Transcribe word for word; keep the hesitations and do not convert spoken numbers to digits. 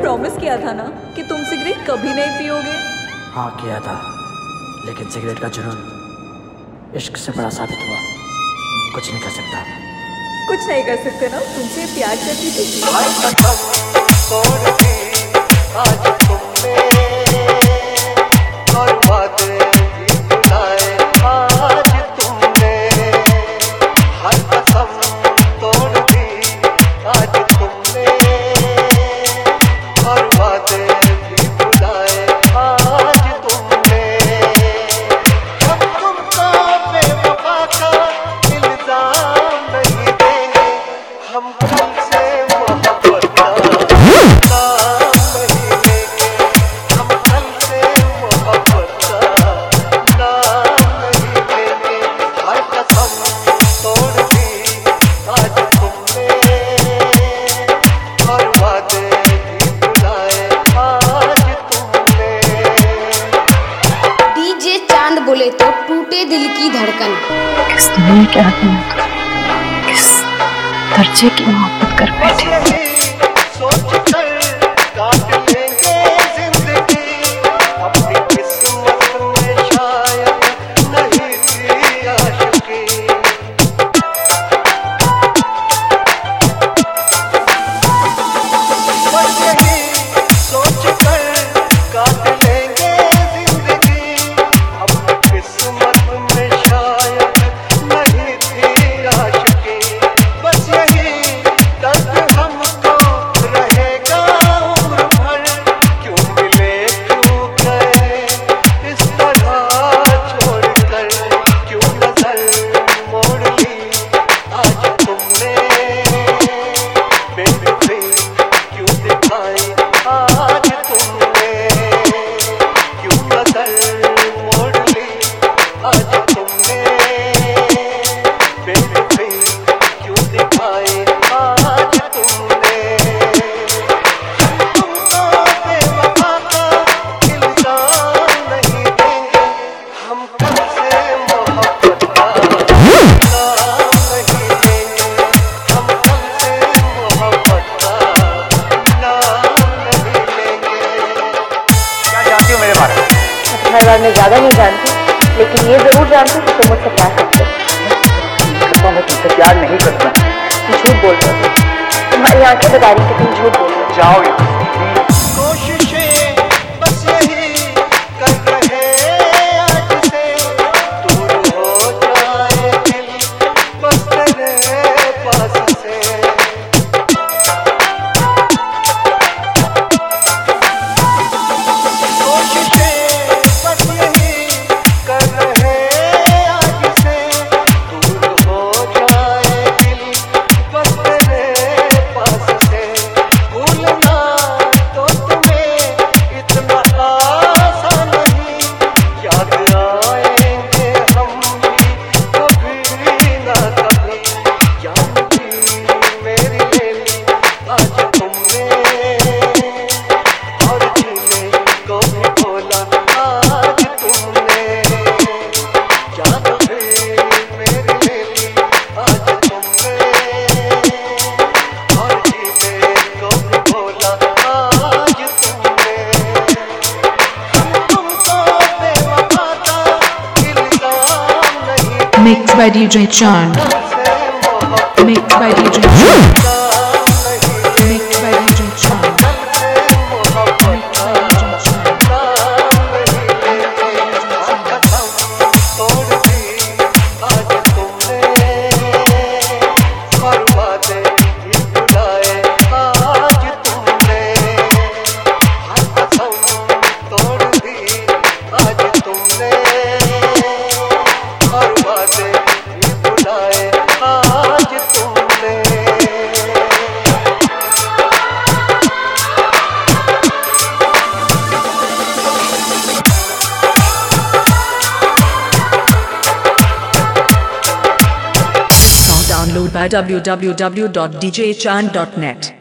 Promise किया था ना कि तुम सिगरेट कभी नहीं पियोगे। हाँ किया था, लेकिन सिगरेट का जुनून इश्क से बड़ा साबित हुआ। कुछ नहीं कर सकता। कुछ नहीं कर सकते ना, तुमसे प्यार करती थी। आज तुमने और वादे भी बुलाए, आज तुमने हर कसम तोड़ दी। आज तुमने और वादे भी बुलाए, आज तुमने हम तुमको बेवफा का इल्जाम नहीं देंगे। हम तुमसे मोहब्बत का बोले तो टूटे दिल की धड़कन। किस दुनिया के आदमी हो तुम? किस दर्जे की मोहब्बत कर बैठे? सोच कर काट लेंगे जिंदगी, अपनी किस्मत में शायद नहीं थी आशिकी। बस यही सोच कर काट लेंगे जिंदगी, अपनी किस्मत में शायद नहीं थी आशिकी। बस यही दर्द हमको रहेगा उम्र भर, क्यों मिले क्यों गए इस तरह छोड़कर, क्यों नजर मोड़ ली आज तुमने, बेवफी क्यों दिखाई आज तुमने, क्यों नजर मोड़ ली आज तुमने, बेवफी क्यों दिखाई आज तुमने। तुमको बेवफा का इल्जाम नहीं देंगे, हम तुमसे मोहब्बत का नाम नहीं देंगे। हम तुमसे मोहब्बत का नाम नहीं लेंगे। क्या जानती हो मेरे बारे में? तुम्हारे बारे में ज्यादा नहीं जानती, लेकिन ये जरूर जानती कि तुम मुझसे प्यार करते हो। कहता मैं तुमसे प्यार नहीं करता। तुम झूठ बोल रहे हो, तुम्हारी आंखें बता रही कि तुम झूठ बोल रहे हो। जाओ यहाँ। कोशिशें बस यही कर रहे आज से, दूर हो जाए दिल बस तेरे पास से। कोशिशें बस यही कर रहे आज से, दूर हो जाए दिल बस तेरे पास से। भूलना तो तुम्हें इतना आसान नहीं, याद आएंगे हम भी कभी ना कभी। जान भी मेरी ले ली आज तुमने, और जीने को भी बोला आज तुमने। जान भी मेरी ले ली आज तुमने, और जीने को भी बोला आज तुमने। हम तुमको बेवफा का इल्जाम नहीं Mixed by D J Chan. तुमसे मोहब्बत Mixed by D J Chan. का नहीं, Mixed by D J Chan. तुमसे मोहब्बत का नाम नहीं लेंगे। आज कसम तोड़ दी आज तुमने, और वादे भी बुलाए आज तुमने। आज कसम तोड़ दी आज तुमने, और वादे भी बुलाए आज तुमने। Song download by w w w dot d j chan dot net.